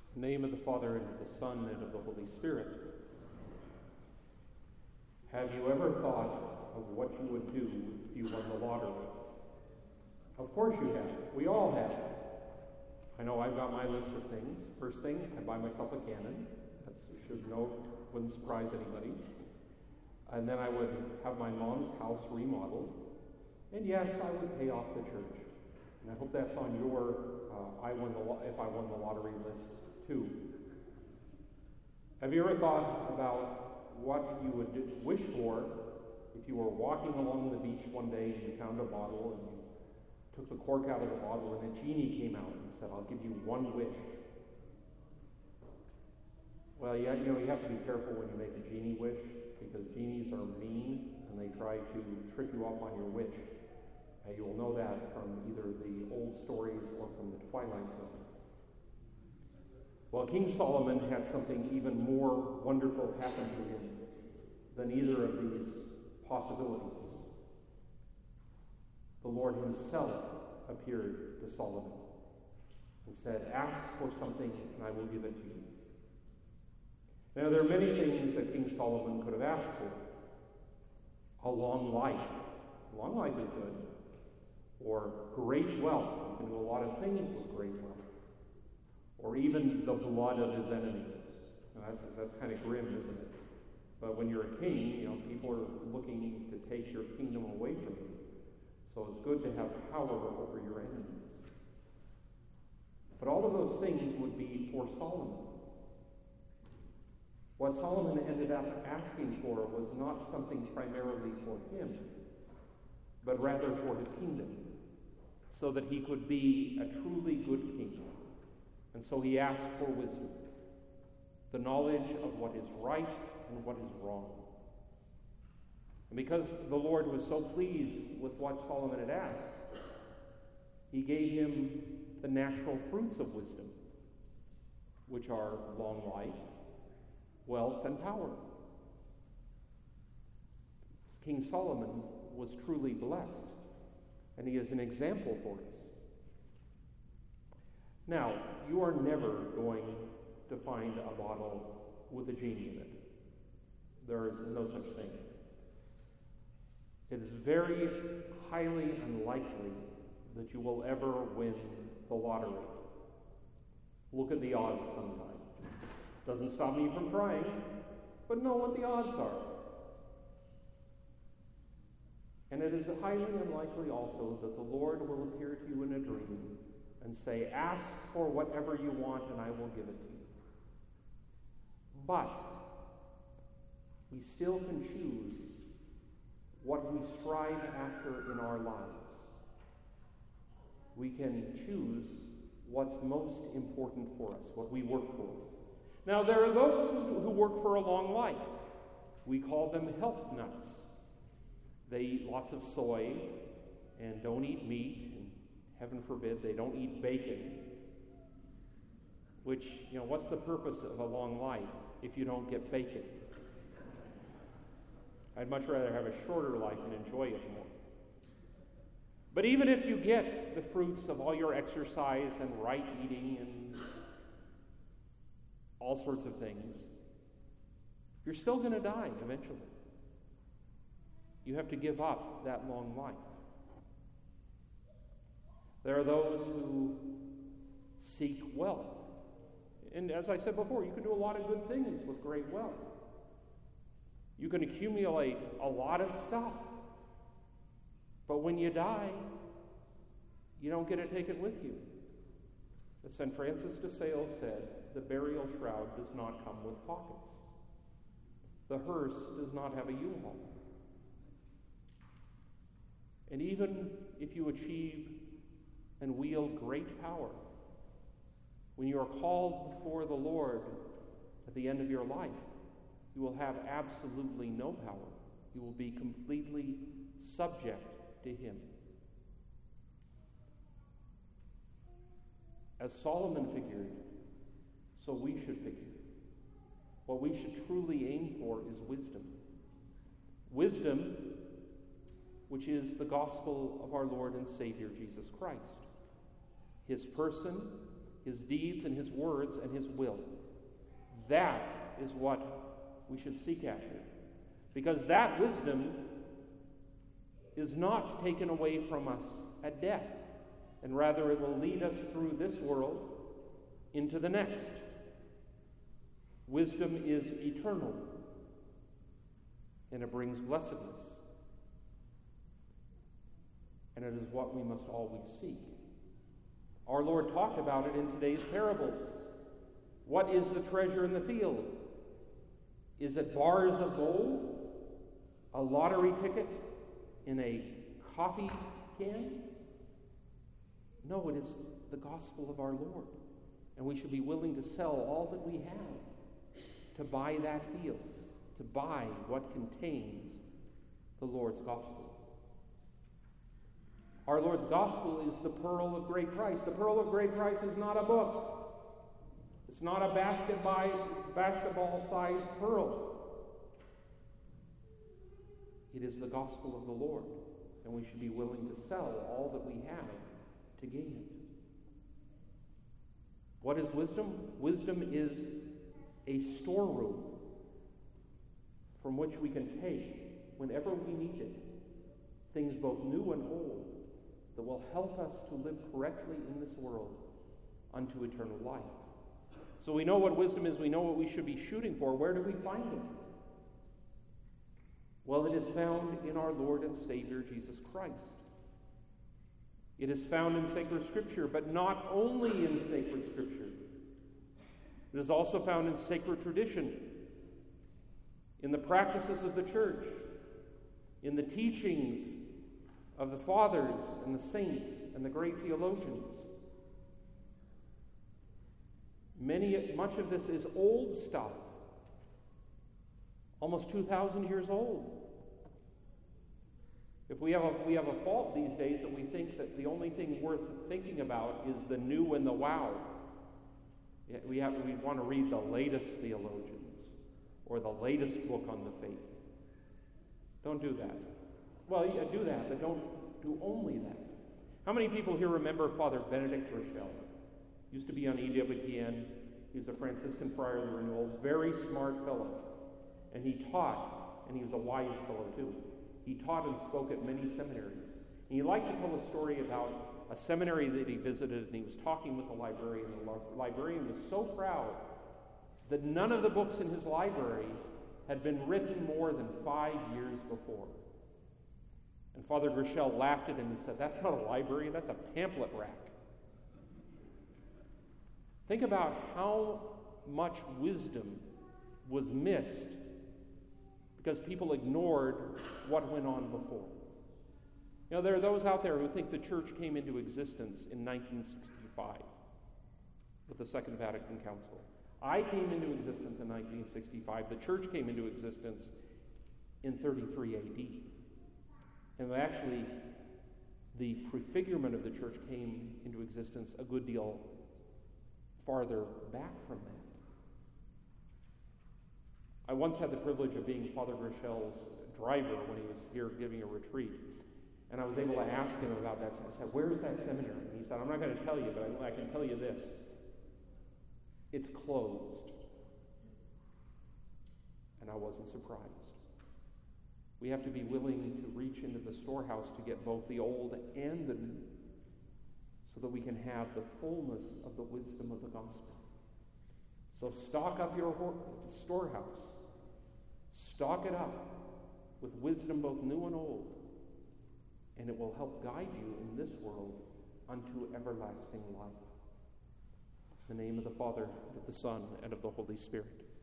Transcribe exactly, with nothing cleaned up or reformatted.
In the name of the Father, and of the Son, and of the Holy Spirit. Have you ever thought of what you would do if you won the lottery? Of course you have. We all have. I know I've got my list of things. First thing, I buy myself a cannon. That should know, wouldn't surprise anybody. And then I would have my mom's house remodeled. And yes, I would pay off the church. And I hope that's on your uh, I won the lo- if I won the lottery list too. Have you ever thought about what you would do, wish for if you were walking along the beach one day and you found a bottle and you took the cork out of the bottle and a genie came out and said, "I'll give you one wish"? Well, you, you know, you have to be careful when you make a genie wish, because genies are mean and they try to trick you up on your wish. Uh, you will know that from either the old stories or from the Twilight Zone. Well, King Solomon had something even more wonderful happen to him than either of these possibilities. The Lord himself appeared to Solomon and said, "Ask for something and I will give it to you." Now, there are many things that King Solomon could have asked for. A long life. A long life is good. Or great wealth. You can do a lot of things with great wealth. Or even the blood of his enemies. Now, that's, that's kind of grim, isn't it? But when you're a king, you know, people are looking to take your kingdom away from you. So it's good to have power over your enemies. But all of those things would be for Solomon. What Solomon ended up asking for was not something primarily for him, but rather for his kingdom, so that he could be a truly good king. And so he asked for wisdom, the knowledge of what is right and what is wrong. And because the Lord was so pleased with what Solomon had asked, he gave him the natural fruits of wisdom, which are long life, wealth, and power. King Solomon was truly blessed, and he is an example for us. Now, you are never going to find a bottle with a genie in it. There is no such thing. It is very highly unlikely that you will ever win the lottery. Look at the odds sometime. Doesn't stop me from trying, but know what the odds are. And it is highly unlikely also that the Lord will appear to you in a dream and say, "Ask for whatever you want and I will give it to you." But we still can choose what we strive after in our lives. We can choose what's most important for us, what we work for. Now, there are those who work for a long life. We call them health nuts. They eat lots of soy and don't eat meat, and heaven forbid they don't eat bacon. Which, you know, what's the purpose of a long life if you don't get bacon? I'd much rather have a shorter life and enjoy it more. But even if you get the fruits of all your exercise and right eating and all sorts of things, you're still going to die eventually. You have to give up that long life. There are those who seek wealth. And as I said before, you can do a lot of good things with great wealth. You can accumulate a lot of stuff. But when you die, you don't get to take it with you. As Saint Francis de Sales said, the burial shroud does not come with pockets. The hearse does not have a U-Haul. And even if you achieve and wield great power, when you are called before the Lord at the end of your life, you will have absolutely no power. You will be completely subject to him. As Solomon figured, so we should figure. What we should truly aim for is wisdom. Wisdom, which is the gospel of our Lord and Savior Jesus Christ. His person, his deeds and his words and his will. That is what we should seek after. Because that wisdom is not taken away from us at death, and rather it will lead us through this world into the next. Wisdom is eternal, and it brings blessedness. And it is what we must always seek. Our Lord talked about it in today's parables. What is the treasure in the field? Is it bars of gold? A lottery ticket in a coffee can? No, it is the gospel of our Lord. And we should be willing to sell all that we have to buy that field, to buy what contains the Lord's gospel. Our Lord's gospel is the pearl of great price. The pearl of great price is not a book. It's not a basket by, basketball-sized pearl. It is the gospel of the Lord, and we should be willing to sell all that we have to gain it. What is wisdom? Wisdom is a storeroom from which we can take, whenever we need it, things both new and old that will help us to live correctly in this world unto eternal life. So we know what wisdom is. We know what we should be shooting for. Where do we find it? Well, it is found in our Lord and Savior, Jesus Christ. It is found in sacred Scripture, but not only in sacred Scripture. It is also found in sacred tradition, in the practices of the church, in the teachings of the fathers and the saints and the great theologians. Many, much of this is old stuff, almost two thousand years old. If we have a, we have a fault these days that we think that the only thing worth thinking about is the new and the wow. We have we want to read the latest theologians or the latest book on the faith. Don't do that. Well, yeah, do that, but don't do only that. How many people here remember Father Benedict Rochelle? Used to be on E W T N. He was a Franciscan friar of the Renewal, very smart fellow. And he taught, and he was a wise fellow too. He taught and spoke at many seminaries. And he liked to tell a story about a seminary that he visited, and he was talking with the librarian. The librarian was so proud that none of the books in his library had been written more than five years before. And Father Rochelle laughed at him and said, "That's not a library, that's a pamphlet rack." Think about how much wisdom was missed because people ignored what went on before. You know, there are those out there who think the church came into existence in nineteen sixty-five with the Second Vatican Council. I came into existence in nineteen sixty-five. The church came into existence in thirty-three A D. And actually, the prefigurement of the church came into existence a good deal farther back from that. I once had the privilege of being Father Rochelle's driver when he was here giving a retreat. And I was able to ask him about that. I said, "Where is that seminary?" And he said, "I'm not going to tell you, but I, I can tell you this. It's closed." And I wasn't surprised. We have to be willing to reach into the storehouse to get both the old and the new, so that we can have the fullness of the wisdom of the gospel. So stock up your storehouse. Stock it up with wisdom both new and old, and it will help guide you in this world unto everlasting life. In the name of the Father, and of the Son, and of the Holy Spirit.